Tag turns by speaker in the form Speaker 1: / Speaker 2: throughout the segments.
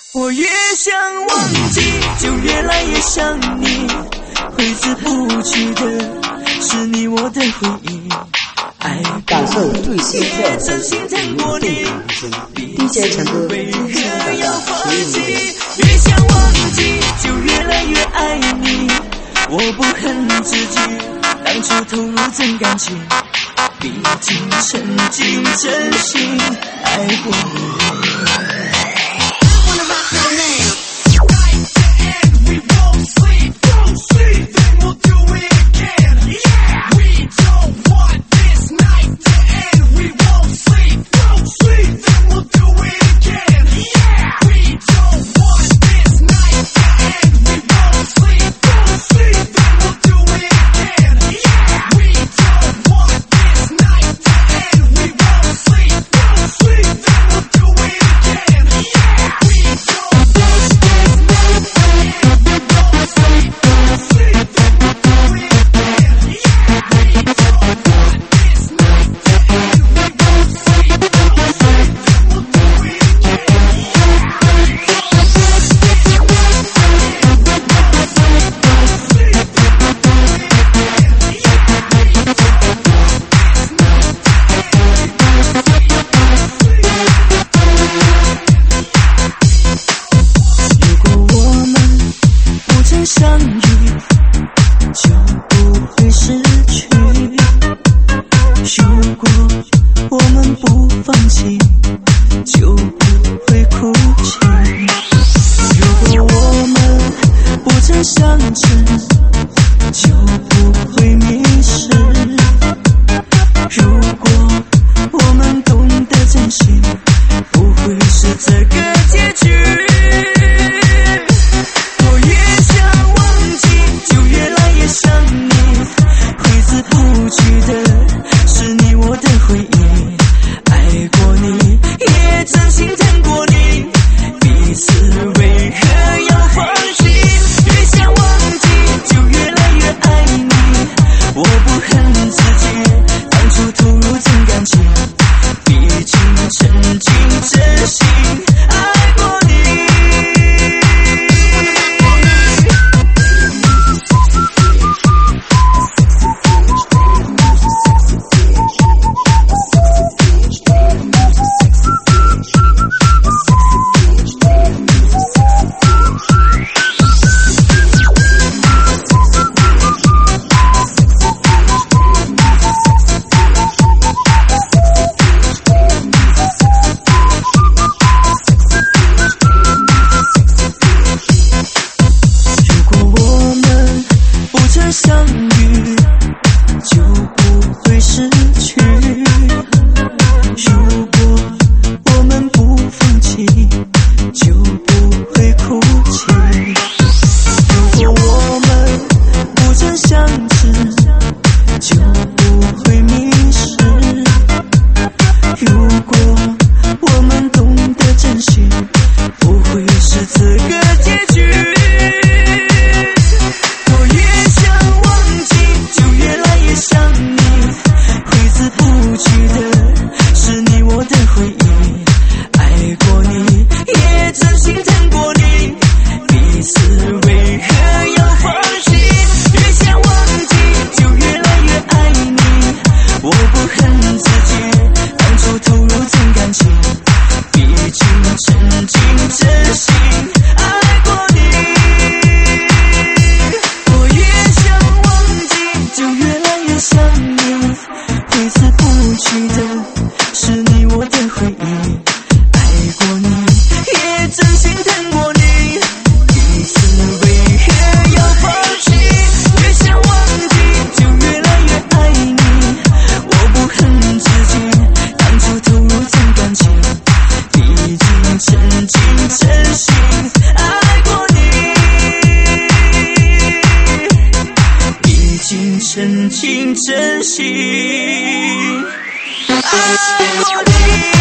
Speaker 1: 我越想忘记，就越来越想你，挥之不去的是你我的回忆。
Speaker 2: 感受最新跳声，无定掌声。DJ 陈哥今天的
Speaker 1: 越想忘记，就越来越爱你。我不恨自己，当初投入真感情，毕竟曾经真心爱过你。
Speaker 3: 真情真心爱过你。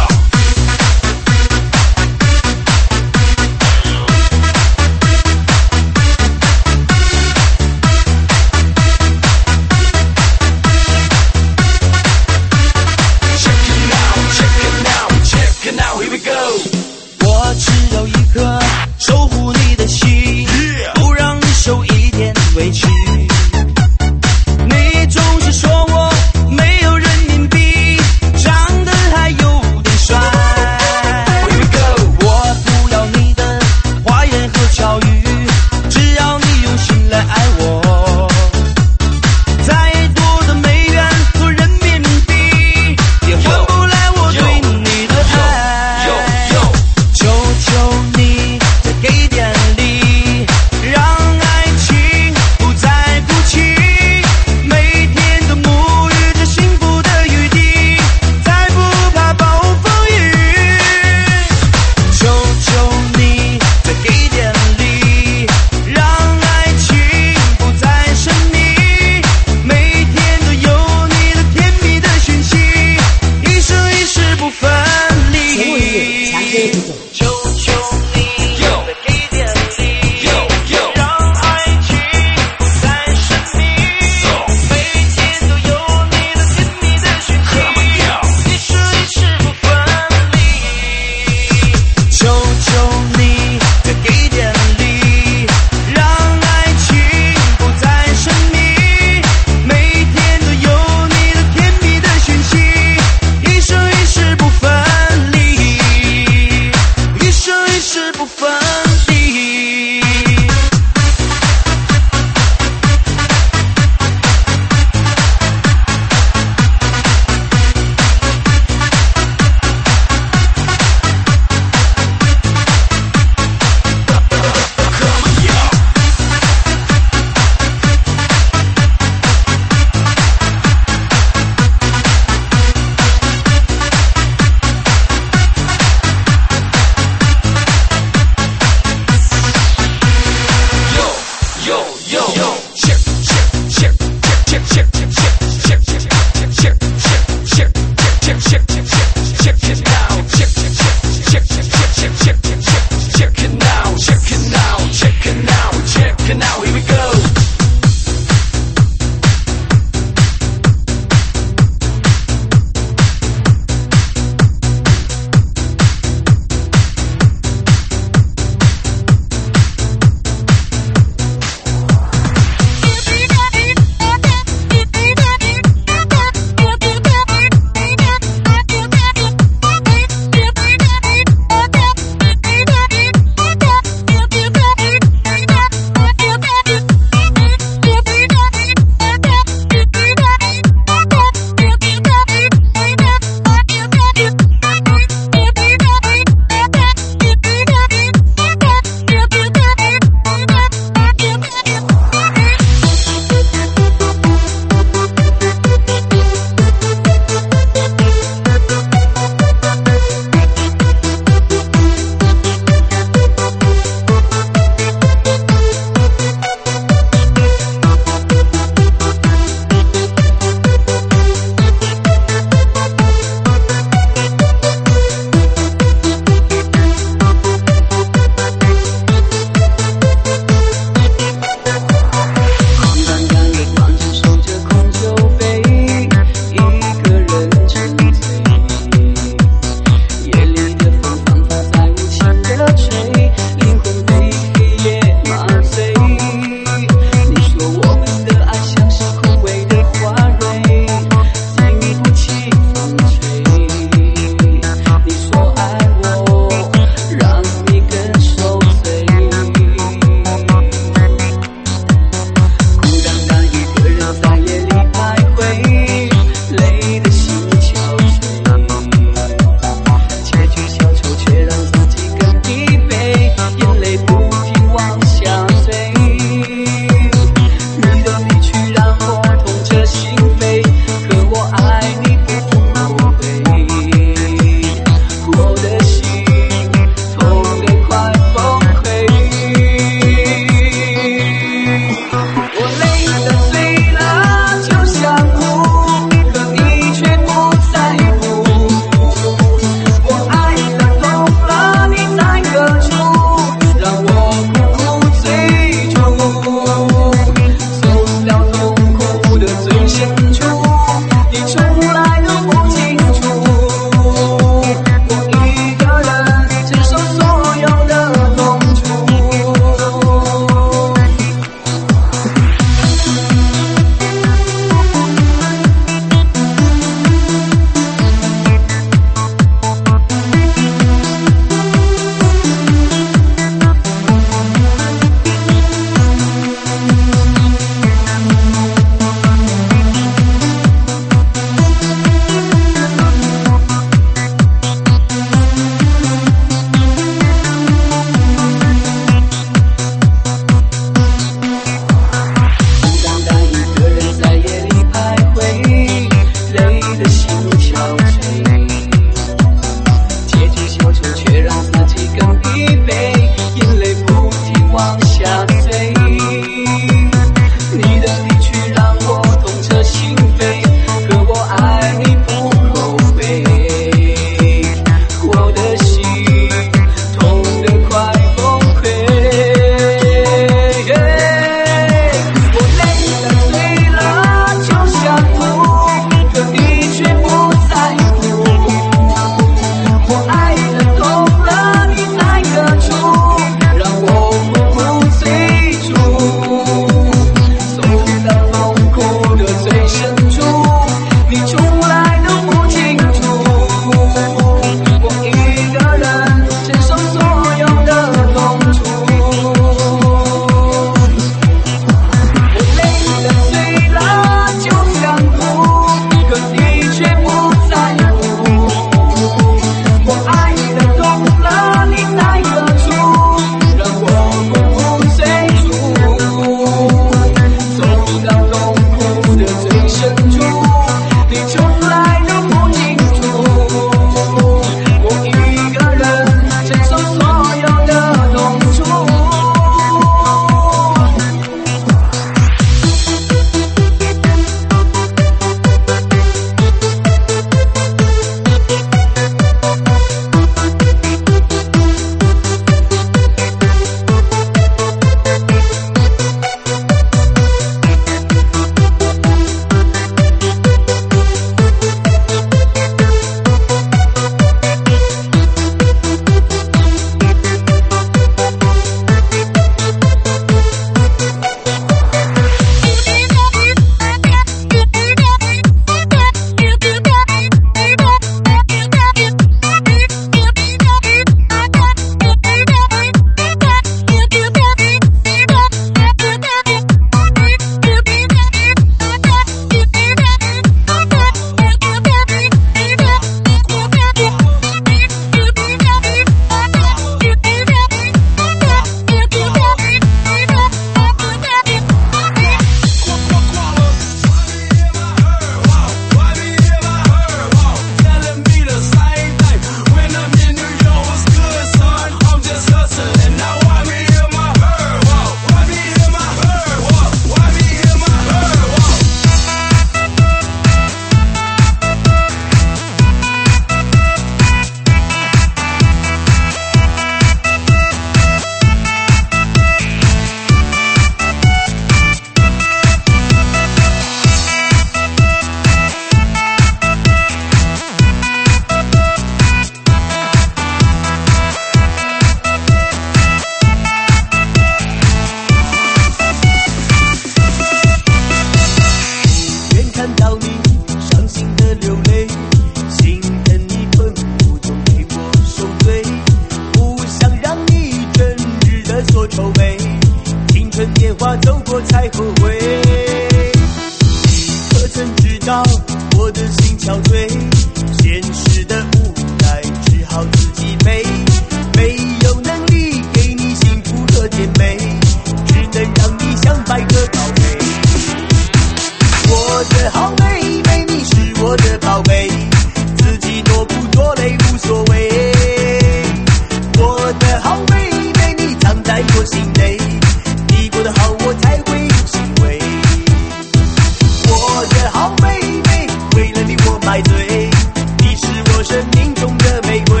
Speaker 1: 憔悴，现实的无奈只好自己背，没有能力给你幸福和甜美，只能让你像白鸽高飞。我的好妹妹，你是我的宝贝，自己多苦多累无所谓。我的好妹妹，你藏在我心内，你过得好我才会有欣慰。我的好妹妹，为了你我买醉，你是我生命中的玫瑰。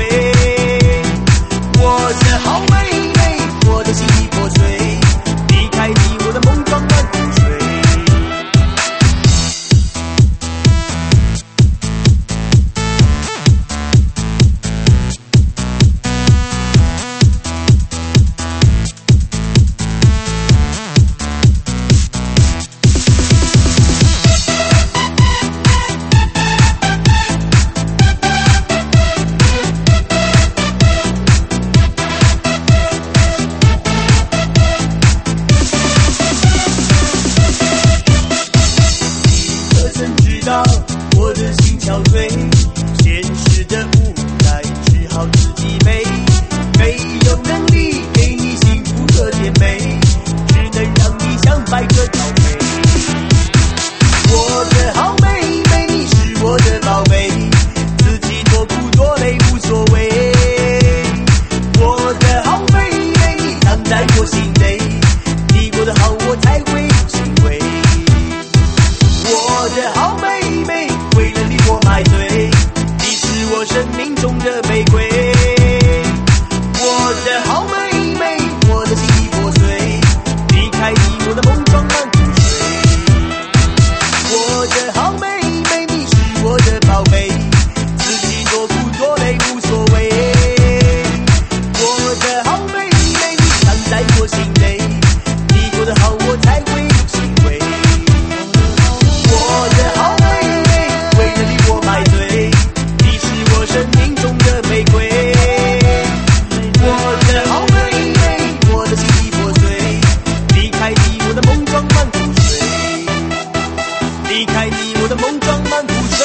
Speaker 1: 我的好妹妹，我的心已破碎，离开你我的梦装满湖水。我的心憔悴，现实的无奈只好自己背，没有能力给你幸福和甜美，只能让你像白鸽高飞。我的好妹妹，你是我的宝贝，自己多苦多累无所谓。我的好妹妹，你藏在我心内，你过得好我才会有欣慰。我的好妹妹，为了你我买醉，你是我生命中的玫瑰。我的好妹妹，我的心已破碎，离开你我的梦装满湖水。我的好妹妹，你是我的宝贝，自己多苦多累无所谓。我的好妹妹，你藏在我心内，你过得好我才会有欣慰。我的好妹妹，为了你我买醉，你是我生命中的玫瑰。我的好妹妹，我的心已破碎，离开你我的梦装满湖水，离开你我的梦装满湖水。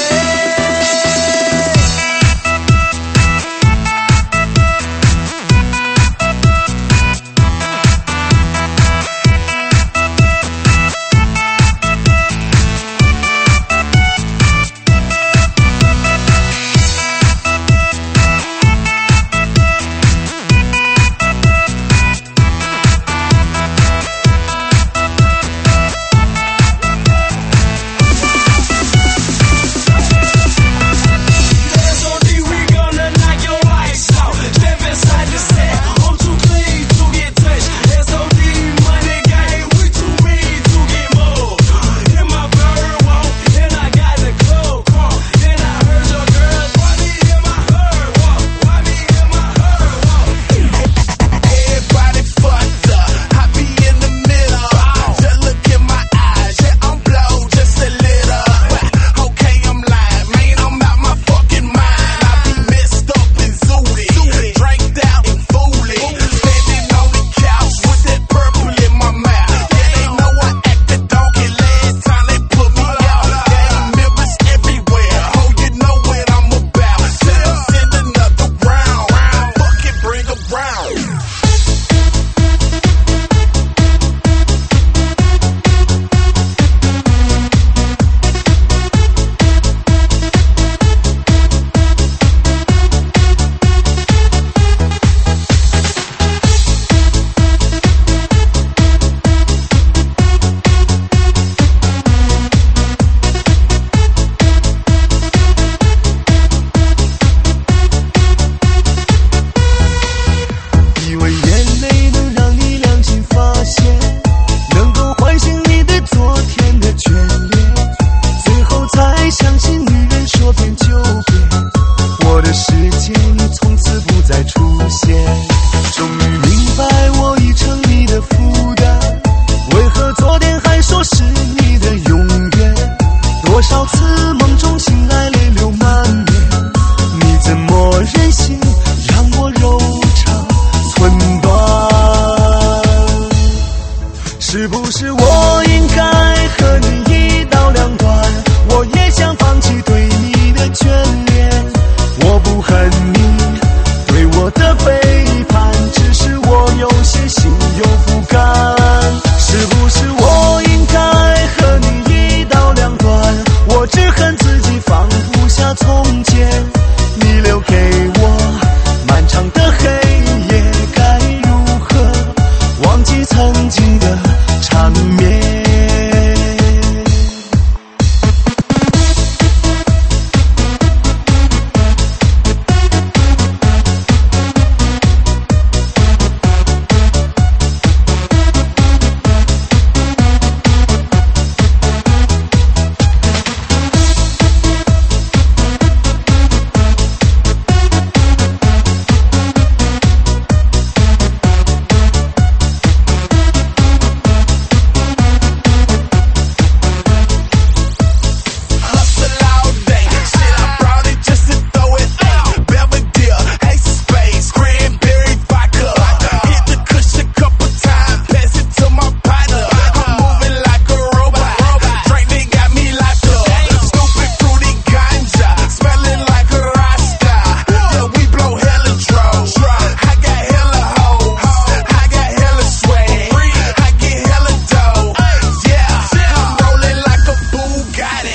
Speaker 1: 是不是我应该和你一刀两断？我也想放弃对你的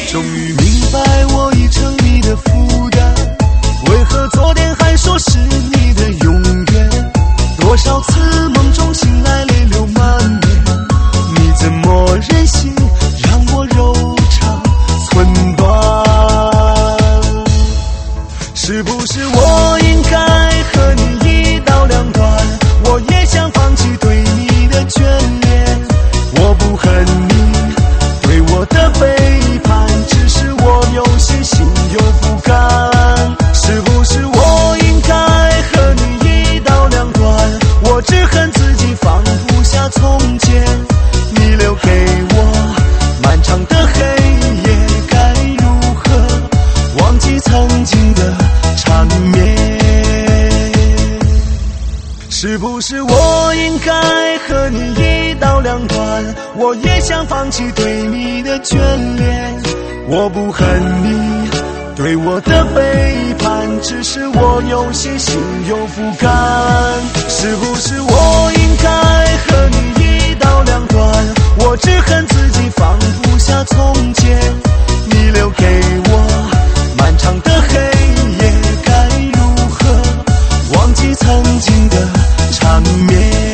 Speaker 1: 终于明白我已成你的负担，为何昨天还说是你的永远？多少次梦中醒来泪流满面，你怎么忍心让我柔肠寸断？是不是我应该和你一刀两断？我也想放弃对你的眷恋，我不恨你对我的背叛，只是我有些心有不甘。是不是我应该和你一刀两断？我只恨自己放不下从前，你留给我漫长的黑夜，该如何忘记曾经的缠绵？是不是我应该和你一刀两断？我也想放弃对你的眷恋，我不恨你对我的背叛，只是我有些心有不甘。是不是我应该和你一刀两断？我只恨自己放不下从前，你留给我漫长的黑夜，该如何忘记曾经的缠绵？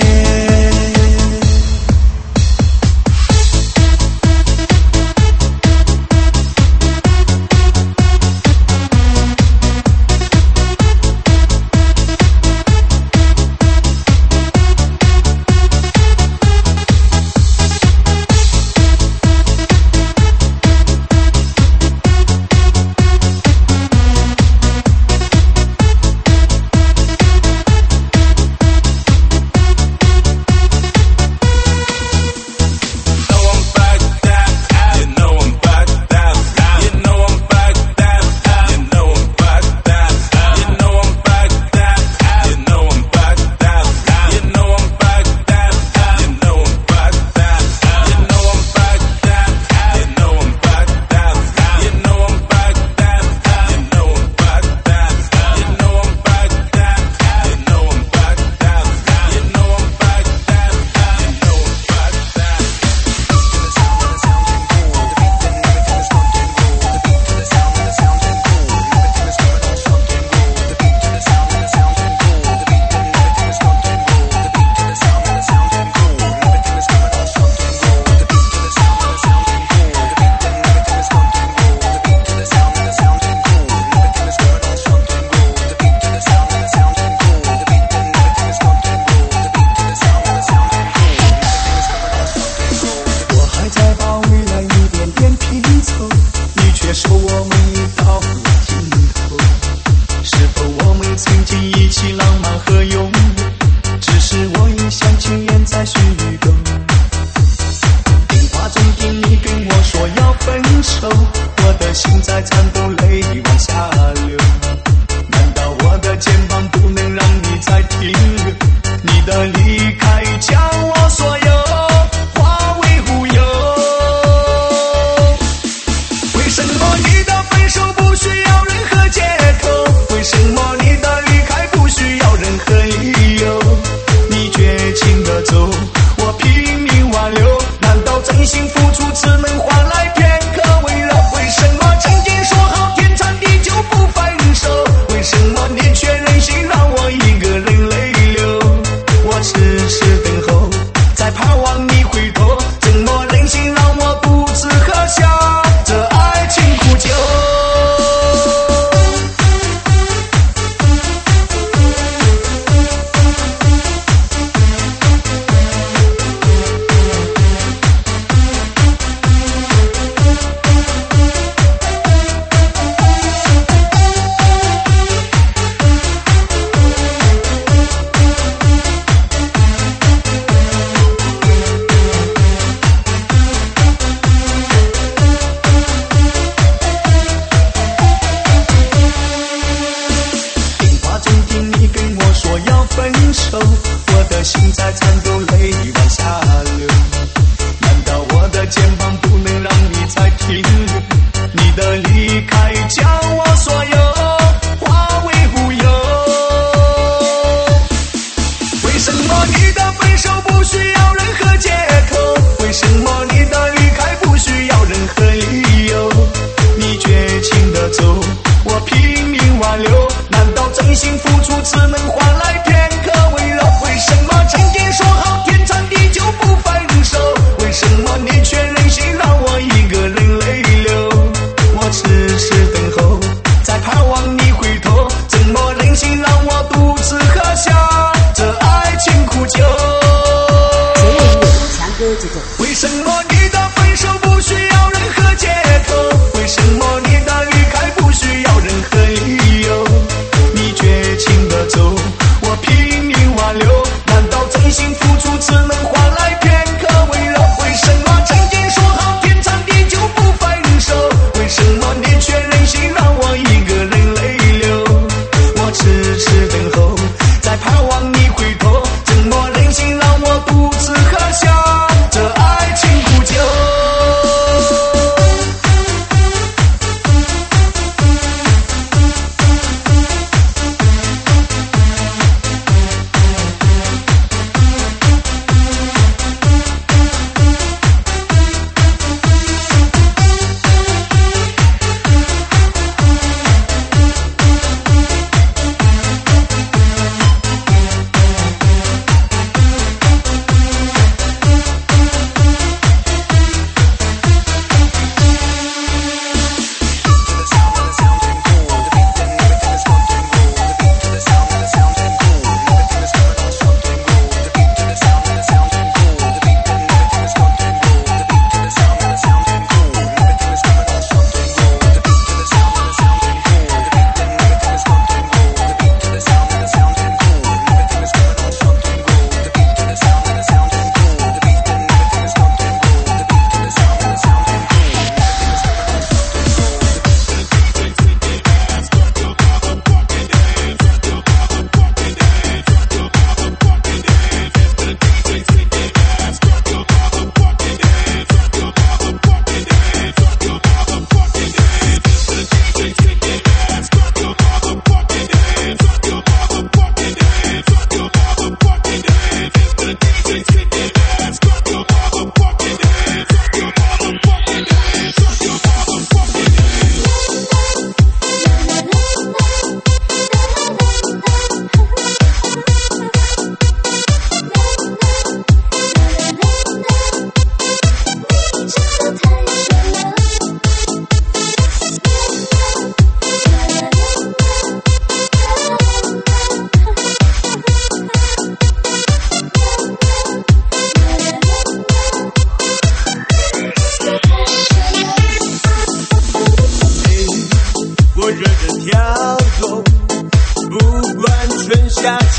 Speaker 1: 为什么你的背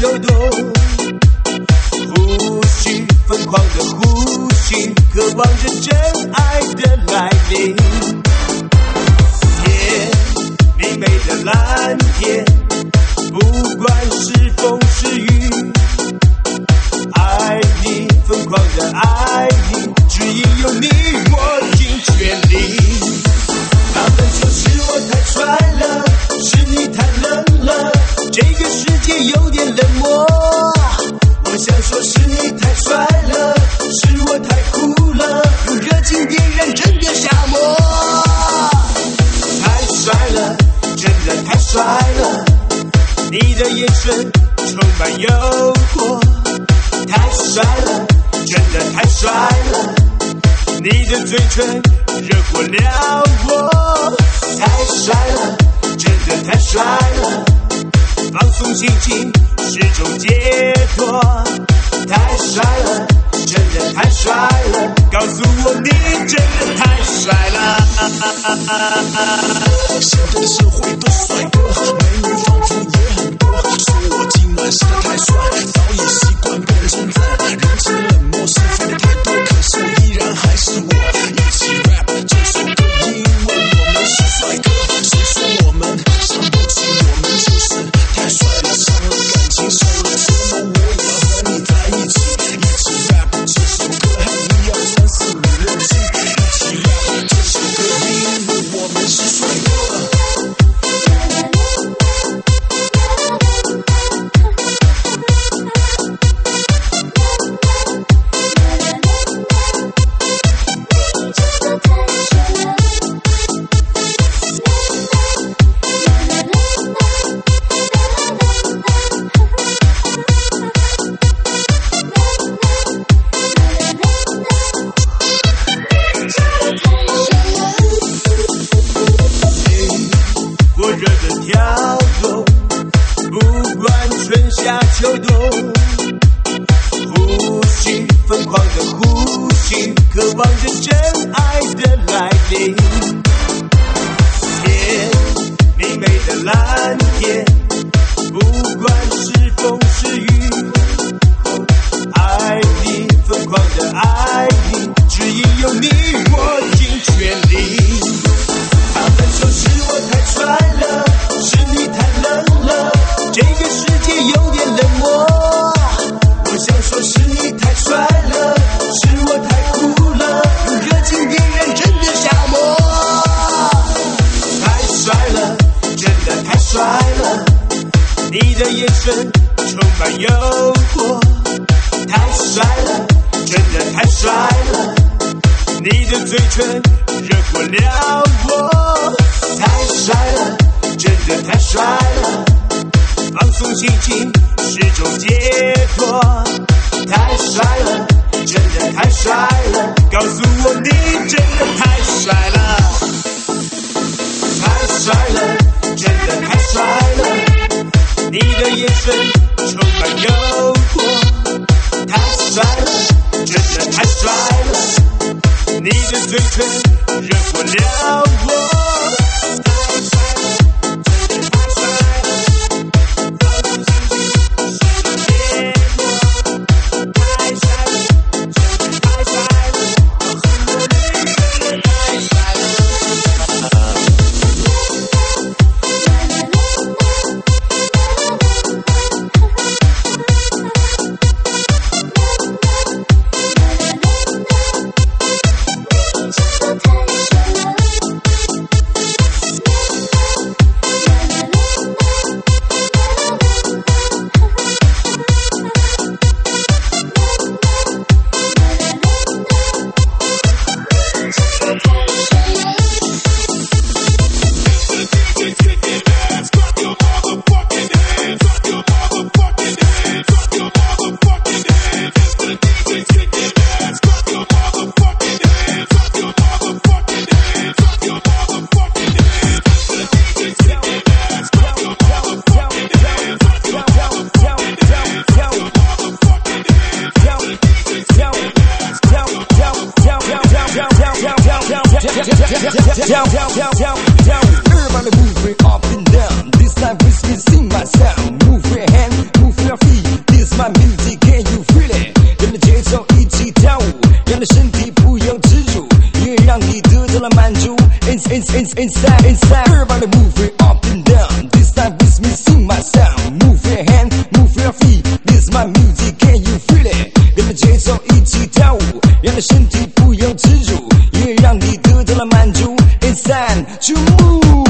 Speaker 1: 秋冬，呼吸疯狂的呼吸，渴望着真爱的来临。天，明媚的蓝天，不管是风是雨，爱你，疯狂的爱你，只因有你，我尽全力。他们说是我太帅了，是你太冷了，这个世界有点冷漠。我想说是你太帅了，是我太酷了，用热情点燃整个沙漠。太帅了，真的太帅了，你的眼神充满诱惑。太帅了，真的太帅了，你的嘴唇惹火了我。太帅了，真的太帅了，放松心情是种解脱。太帅了，真的太帅了，告诉我你真的太帅了。
Speaker 4: 现在的社会都帅哥，美女仿佛也很多，说我今晚实在太帅，早已习惯被人称赞。人情冷漠是非的太多，可是我依然还是我。一起 rap 这首歌，因为我们是帅哥。谁说我们伤不起，我们就是太帅了，伤了感情，受了折磨，我也要和你在一起。一起 rap 这首歌，1、2、3、4、5、6、7，一起 rap 这首歌，因为我们是帅哥。
Speaker 1: 秋冬，呼吸疯狂的呼吸，渴望着真爱的来临。天，明媚的蓝天，不管是风是雨，爱你，疯狂的爱你，只因有你，我尽全力。他们说是我太帅了，是你太冷了，这个世界有点冷漠。我想说是你太帅了，是我太酷了，用热情点燃整个沙漠。太帅了，真的太帅了，你的眼神充满诱惑。太帅了，真的太帅了，你的嘴唇惹火了我。太帅了，真的太帅了，放松心情是种解脱。太帅了，真的太帅了，告诉我你真的太帅了。太帅了，真的太帅了，你的眼神充满诱惑。太帅了，真的太帅了，你的嘴唇惹火了我。
Speaker 5: Everybody moving up and down. This time with me, sing my sound. Move your hand, move your feet. inside. Everybody move it up and down. This time with me, sing my sound. Move your hand, move your feet. This my music, can you feel it? 跟着节奏一起跳舞，让你身体不由自主，音乐让你得到了满足。It's time to move.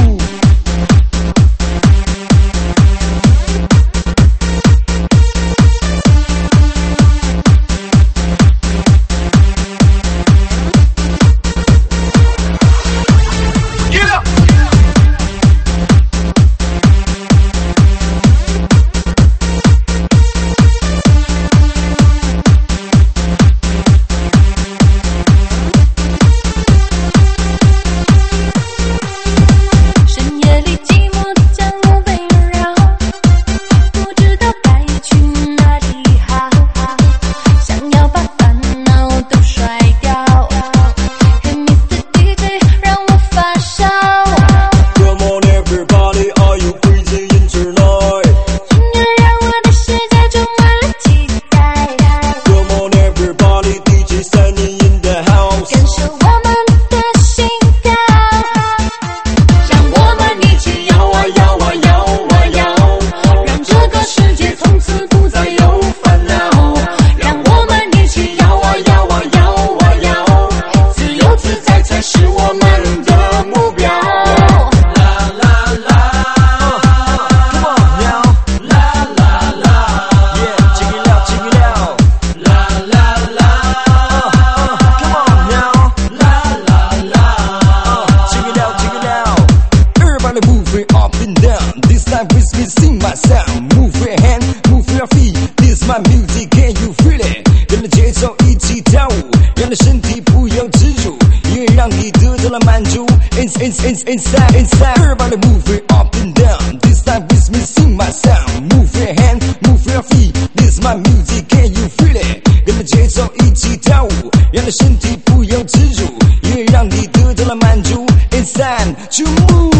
Speaker 5: Inside, everybody move it up and down. This time with me, sing my sound. Move your hand, move your feet. This my music, can you feel it? 跟着节奏一起跳舞，让你身体不由自主，音乐让你得到了满足。It's time to move.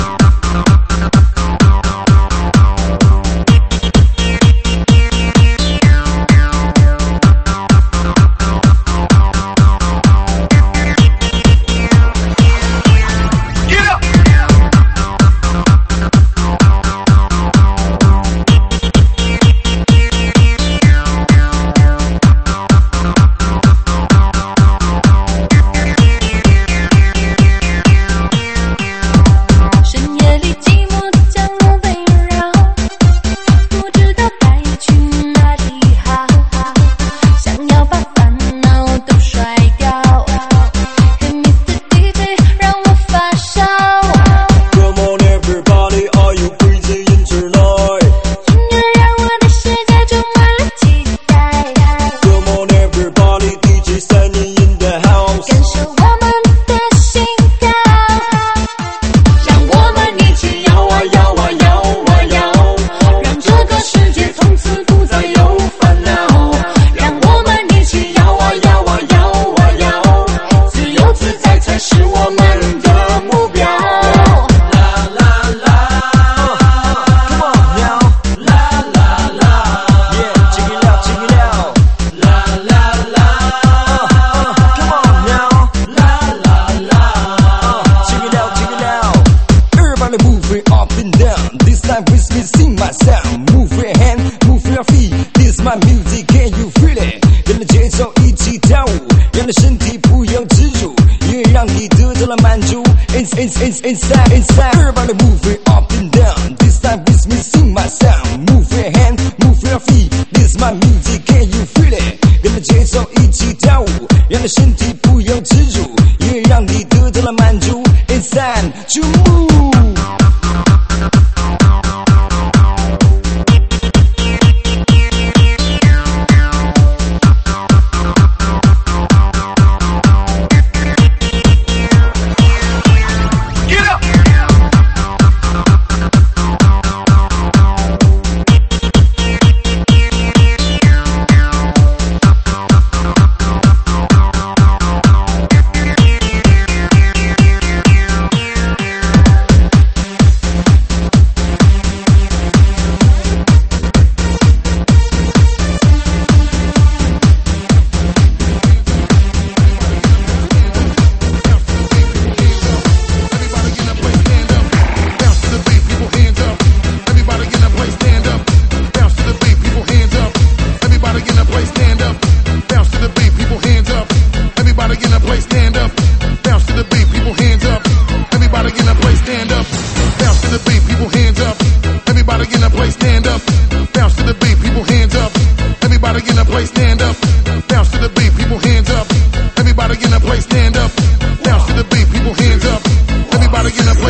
Speaker 5: Inside, everybody move it up and down. This time with me, sing my sound. Move your hand, move your feet. This my music, can you feel it? 跟着节奏一起跳舞，让你身体不由自主，音乐让你得到了满足。It's time to move.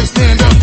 Speaker 5: everybody stand up.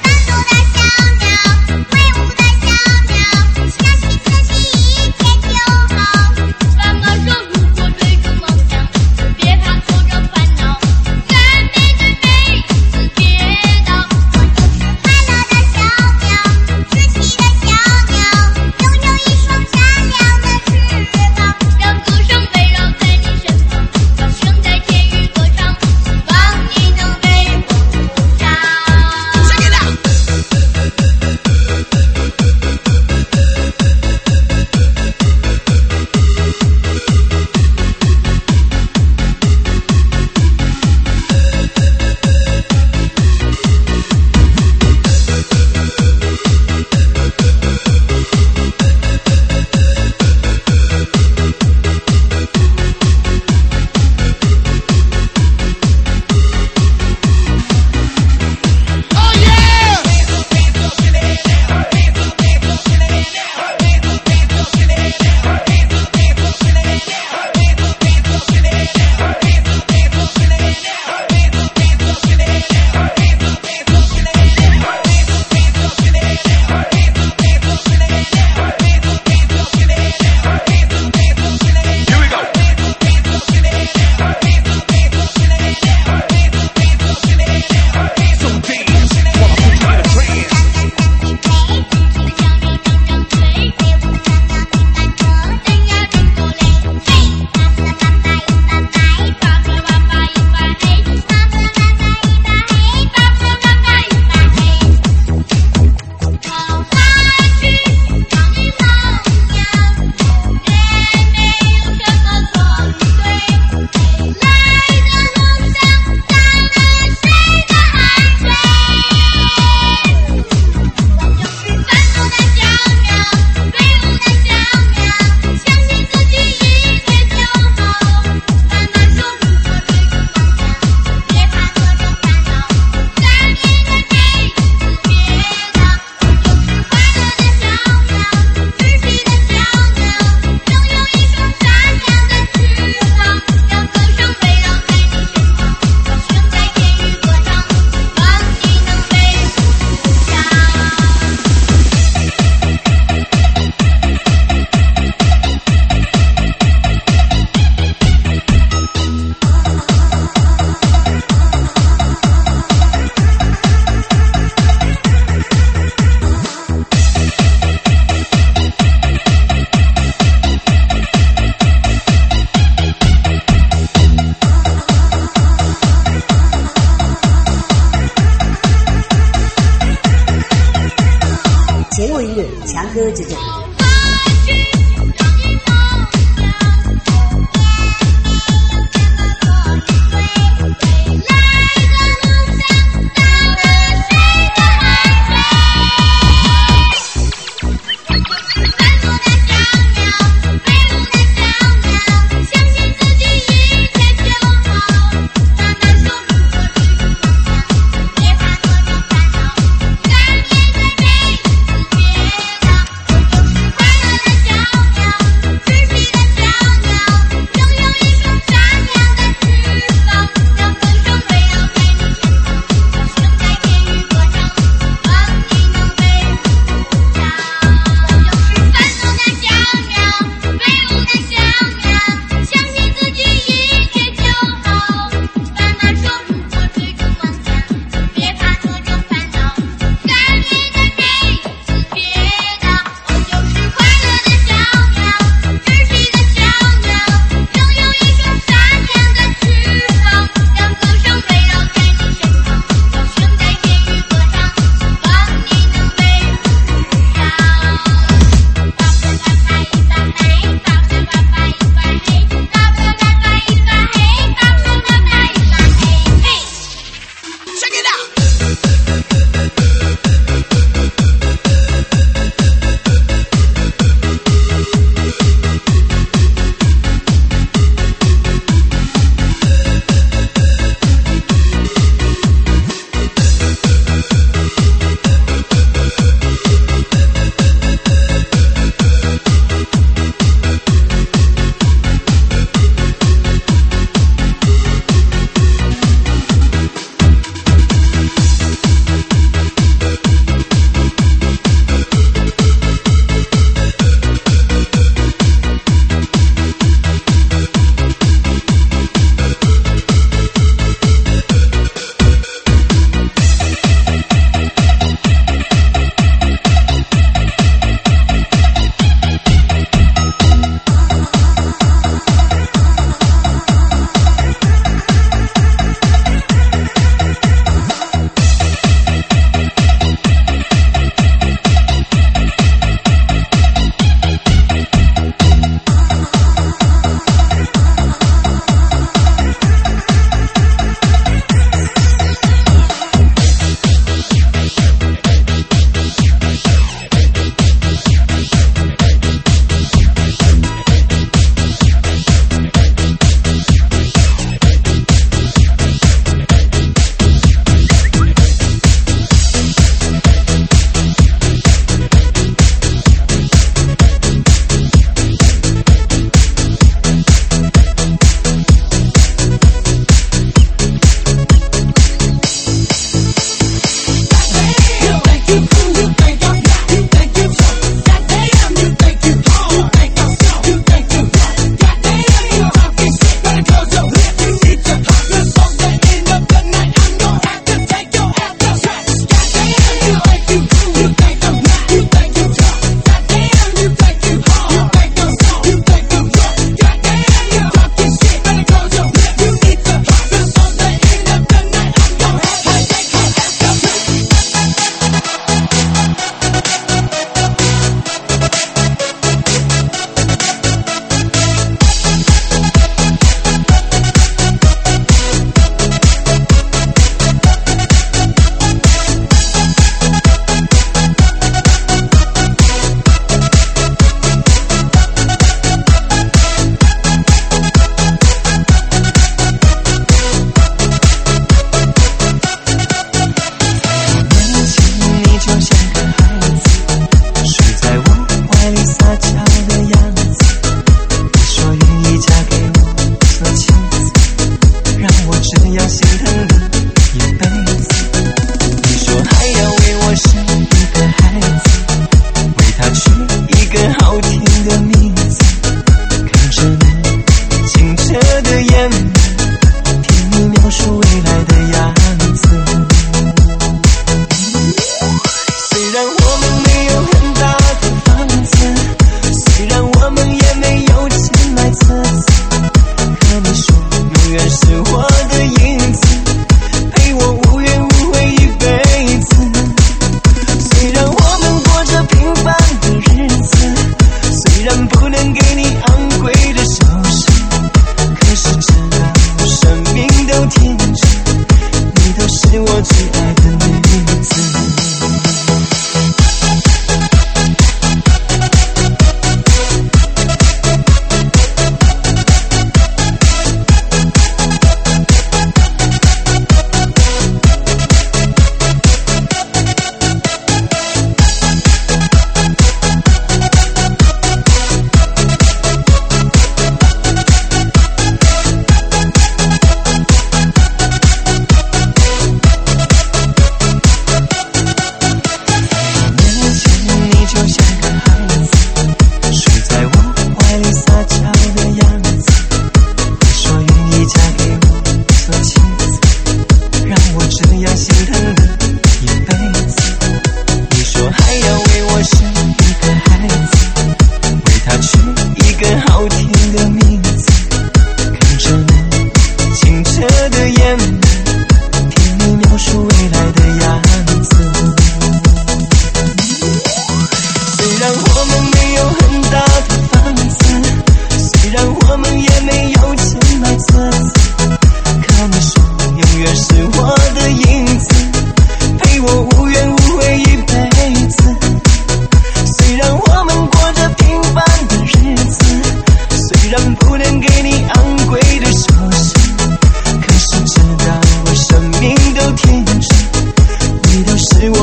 Speaker 2: 前卫音乐强哥姐姐。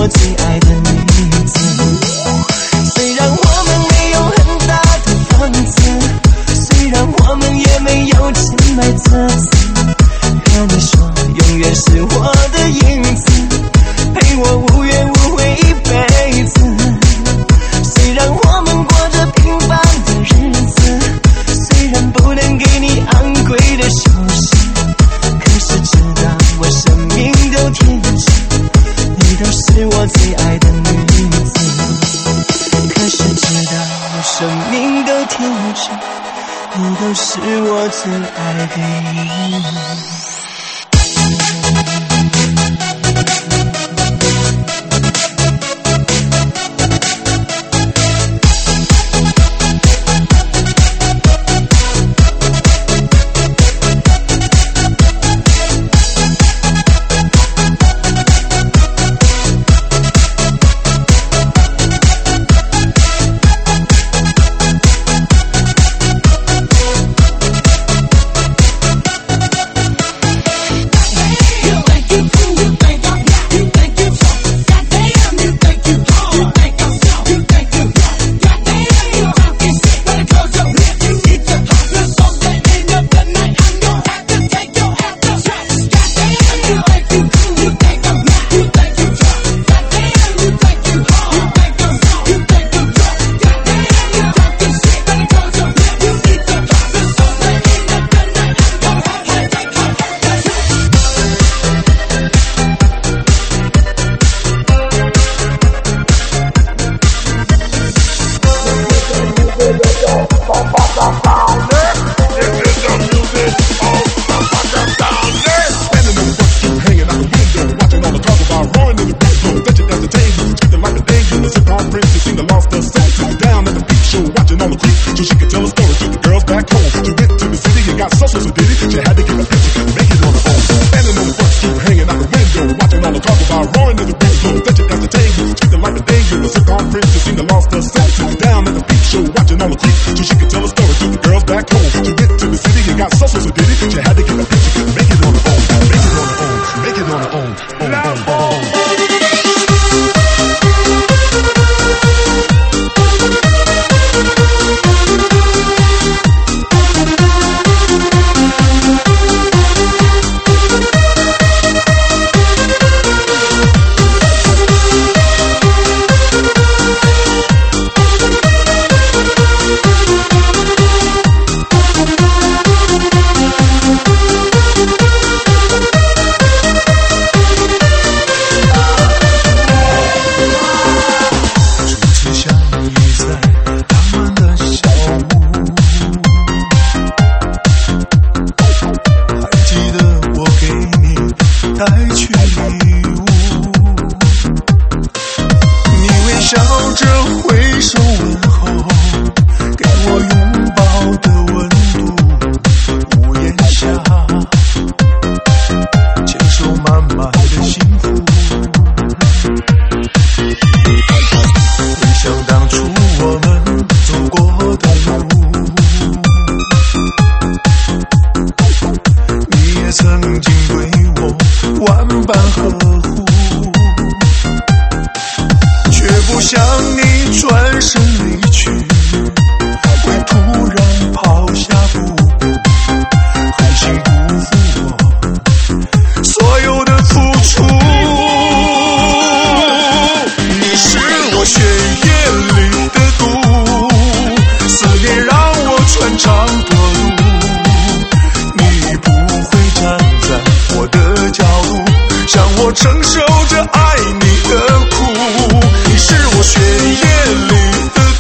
Speaker 1: 我最爱的女子。虽然我们没有很大的房子，虽然我们也没有钱买车子，可你说永远是我的影子，陪我无怨无悔一辈子。虽然我们过着平凡的日子，虽然不能给你昂贵的首饰，可是知道我生命都天使，你都是我最爱的女子。可是知道我生命都天使，你都是我最爱的女子。
Speaker 4: 承受着爱你的苦，你是我血液里的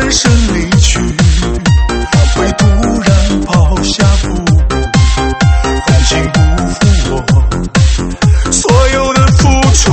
Speaker 4: 转身离去，会突然抛下负负，狠心辜负我所有的付出。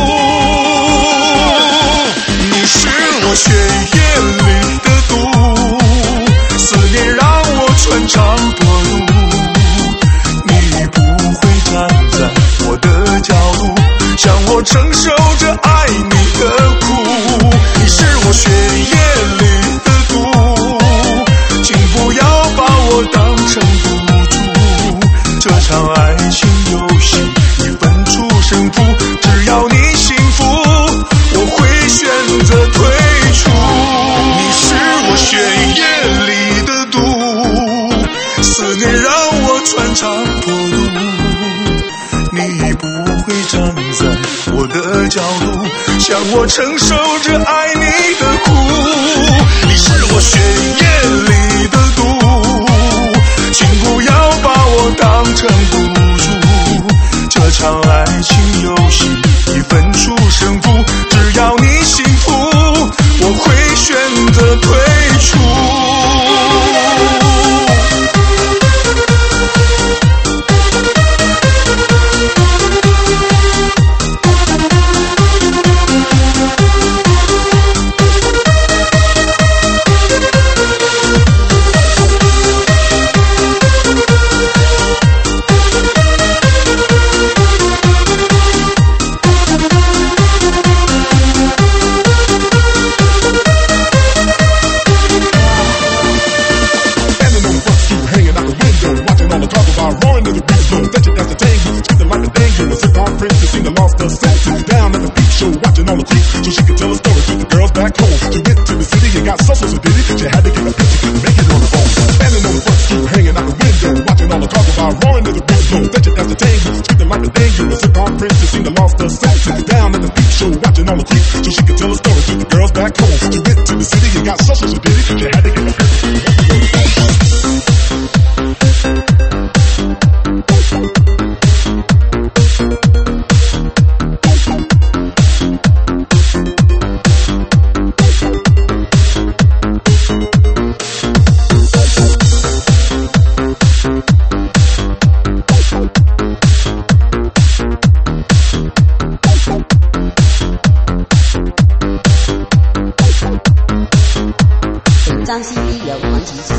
Speaker 4: 你是我血液里的毒，思念让我穿肠脱肚，你不会站在我的角度，想我承受着爱你的苦。你是我血液里的毒，请不要把我当成赌注，这场爱情游戏已分出胜负，只要你幸福我会选择退出。你是我血液里的毒，思念让我穿肠脱肚，你不会站在我的角度，想我承受着爱你的苦。你是我血液里的毒，请不要把我当成赌注，这场爱情游戏已分出胜负，只要你幸福我会选择退出。
Speaker 2: 张 CD 由黄启